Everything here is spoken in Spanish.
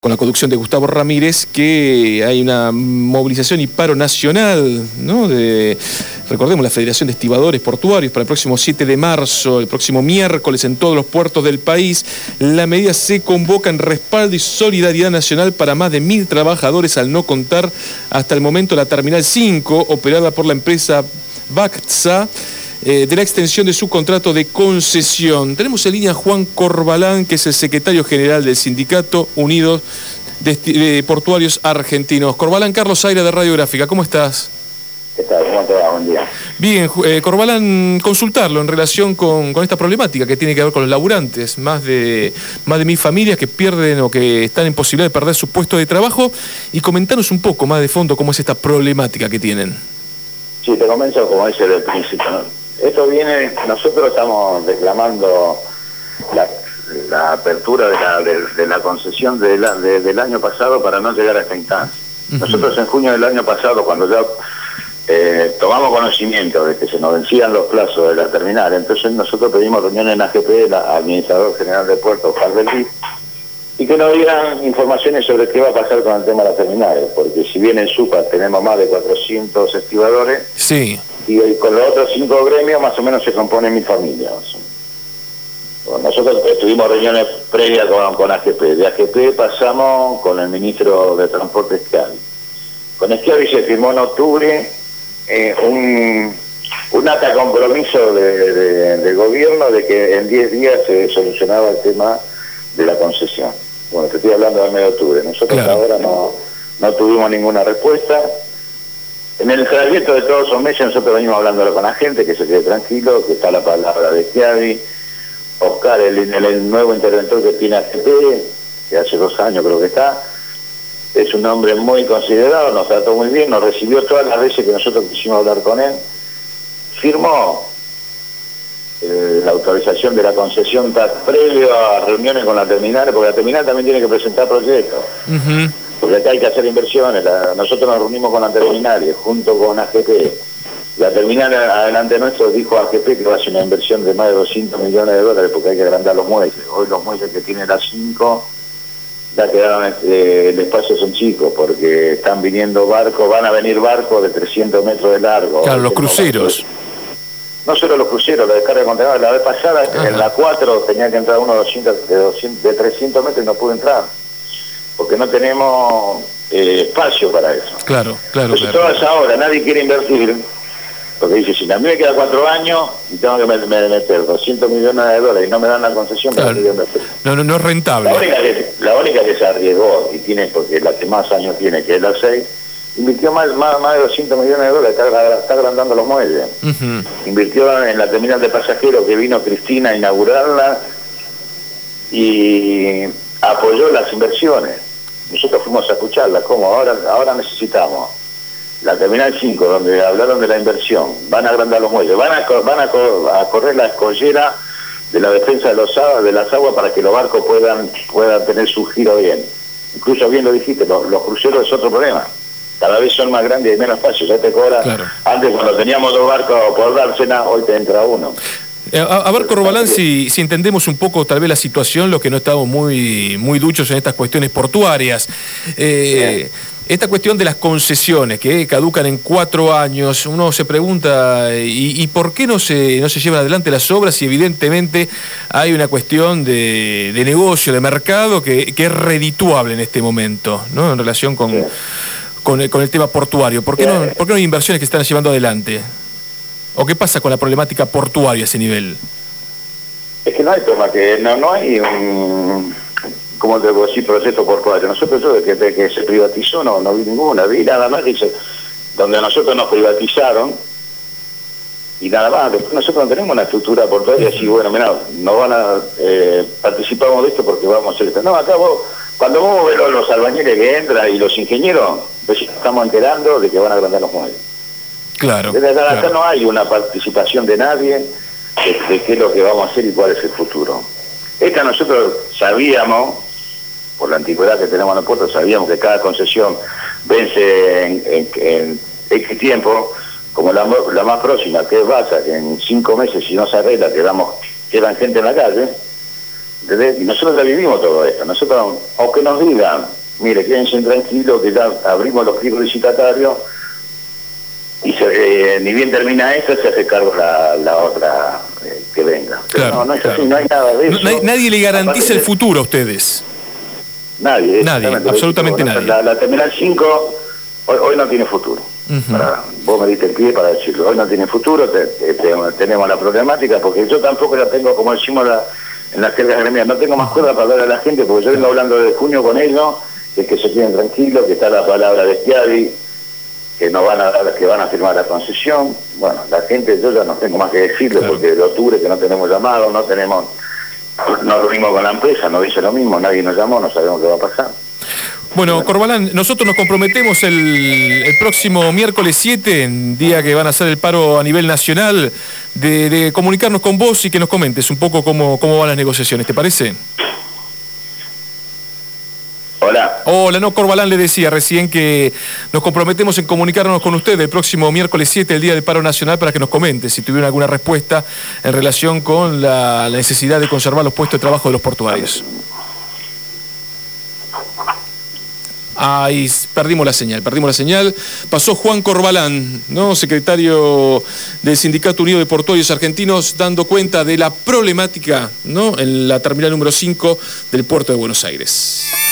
con la conducción de Gustavo Ramírez, que hay una movilización y paro nacional, ¿no? Recordemos, la Federación de Estibadores Portuarios para el próximo 7 de marzo, el próximo miércoles, en todos los puertos del país. La medida se convoca en respaldo y solidaridad nacional para más de 1.000 trabajadores, al no contar hasta el momento la Terminal 5, operada por la empresa Bactsa, de la extensión de su contrato de concesión. Tenemos en línea a Juan Corbalán, que es el secretario general del Sindicato Unidos de Portuarios Argentinos. Corbalán, Carlos Aira de Radiográfica, ¿cómo estás? ¿Qué tal? ¿Cómo te va? Buen día. Bien, Corbalán, consultarlo en relación con esta problemática que tiene que ver con los laburantes, más de 1.000 familias que pierden o que están en posibilidad de perder su puesto de trabajo, y comentanos un poco más de fondo cómo es esta problemática que tienen. Sí, te comienzo como dice del principio, ¿no? Esto viene, nosotros estamos reclamando la apertura de la concesión del año pasado para no llegar a esta instancia. Nosotros en junio del año pasado, cuando ya tomamos conocimiento de que se nos vencían los plazos de la terminal, entonces nosotros pedimos reunión en AGP, el administrador general de puertos, Falbelí, y que nos dieran informaciones sobre qué va a pasar con el tema de las terminales, porque si bien en SUPA tenemos más de 400 estibadores, sí, y con los otros 5 gremios más o menos se componen 1.000 familias. Bueno, nosotros tuvimos reuniones previas con AGP. De AGP pasamos con el ministro de Transporte, Schiavi. Con Schiavi se firmó en octubre un acta compromiso del gobierno de que en 10 días se solucionaba el tema de la concesión. Bueno, te estoy hablando del mes de octubre. Nosotros hasta ahora no tuvimos ninguna respuesta. En el trayecto de todos esos meses nosotros venimos hablando con la gente, que se quede tranquilo, que está la palabra de Schiavi. Oscar, el nuevo interventor que tiene AGP, que hace 2 años creo que está, es un hombre muy considerado, nos trató muy bien, nos recibió todas las veces que nosotros quisimos hablar con él, firmó la autorización de la concesión previo a reuniones con la terminal, porque la terminal también tiene que presentar proyectos. Porque acá hay que hacer inversiones. Nosotros nos reunimos con la terminal junto con AGP. La terminal adelante nuestro dijo a AGP que va a hacer una inversión de más de 200 millones de dólares porque hay que agrandar los muelles. Hoy los muelles que tiene las 5 ya quedaron, el espacio son chicos porque están viniendo barcos, van a venir barcos de 300 metros de largo. Claro, los cruceros. No solo los cruceros, la descarga de contenedores. La vez pasada, en la 4 tenía que entrar uno de 300 metros y no pudo entrar. Porque no tenemos espacio para eso. Claro. Entonces todas ahora, nadie quiere invertir, porque dice, si a mí me queda 4 años y tengo que meter 200 millones de dólares y no me dan la concesión, claro. No es rentable. La única que se arriesgó, y tiene, porque la que más años tiene, que es la 6, invirtió más de 200 millones de dólares, está agrandando los muelles. Invirtió en la terminal de pasajeros que vino Cristina a inaugurarla y apoyó las inversiones. Nosotros fuimos a escucharla, ¿cómo? Ahora necesitamos la Terminal 5, donde hablaron de la inversión, van a agrandar los muelles, van a correr la escollera de la defensa de las aguas para que los barcos puedan tener su giro bien. Incluso bien lo dijiste, los cruceros es otro problema. Cada vez son más grandes y menos espacio, ya te cobra. Claro. Antes cuando teníamos 2 barcos por dársena, hoy te entra uno. A ver, Corbalán, si entendemos un poco tal vez la situación, los que no estamos muy duchos en estas cuestiones portuarias. Esta cuestión de las concesiones que caducan en 4 años, uno se pregunta, ¿y por qué no se llevan adelante las obras si evidentemente hay una cuestión de negocio, de mercado que es redituable en este momento, ¿no? En relación con el tema portuario. ¿Por qué no hay inversiones que se están llevando adelante? ¿O qué pasa con la problemática portuaria a ese nivel? Es que no hay tema, que no hay un, ¿cómo te puedo decir?, proyecto portuario. Nosotros desde que se privatizó no vi ninguna, vi nada más que donde a nosotros nos privatizaron y nada más. Después nosotros no tenemos una estructura portuaria así, bueno, mirá, no van a participamos de esto porque vamos a hacer esto. No, acá cuando vos ves los albañiles que entran y los ingenieros, pues estamos enterando de que van a agrandar los muelles. Claro. Desde acá no hay una participación de nadie de qué es lo que vamos a hacer y cuál es el futuro. Esta nosotros sabíamos, por la antigüedad que tenemos en el puerto, sabíamos que cada concesión vence en X tiempo, como la más próxima, que es Basa, que en 5 meses, si no se arregla, quedan gente en la calle. ¿entendés? Y nosotros ya vivimos todo esto. Nosotros, aunque nos digan, mire, quédense tranquilos que ya abrimos los pliegos licitatorios y ni bien termina esto, se hace cargo la otra que venga. Pero claro, no es así, no hay nada de eso. Nadie le garantiza el futuro a ustedes. Nadie, absolutamente nadie. La Terminal 5 hoy no tiene futuro. Vos me diste el pie para decirlo. Hoy no tiene futuro, tenemos la problemática, porque yo tampoco la tengo, como decimos en las jergas gremiales, no tengo más cuerda para hablar a la gente, porque yo vengo hablando de junio con ellos, que se queden tranquilos, que está la palabra de Schiavi, que van a firmar la concesión. Bueno, la gente, yo ya no tengo más que decirlo, porque de octubre que no tenemos llamado, no reunimos con la empresa, nos dice lo mismo, nadie nos llamó, no sabemos qué va a pasar. Bueno, Corbalán, nosotros nos comprometemos el próximo miércoles 7, día que van a hacer el paro a nivel nacional, de comunicarnos con vos y que nos comentes un poco cómo van las negociaciones, ¿te parece? Hola, no, Corbalán le decía recién que nos comprometemos en comunicarnos con usted el próximo miércoles 7, el día del paro nacional, para que nos comente si tuvieron alguna respuesta en relación con la necesidad de conservar los puestos de trabajo de los portuarios. Ahí perdimos la señal. Pasó Juan Corbalán, ¿no? Secretario del Sindicato Unido de Portuarios Argentinos, dando cuenta de la problemática, ¿no?, en la terminal número 5 del puerto de Buenos Aires.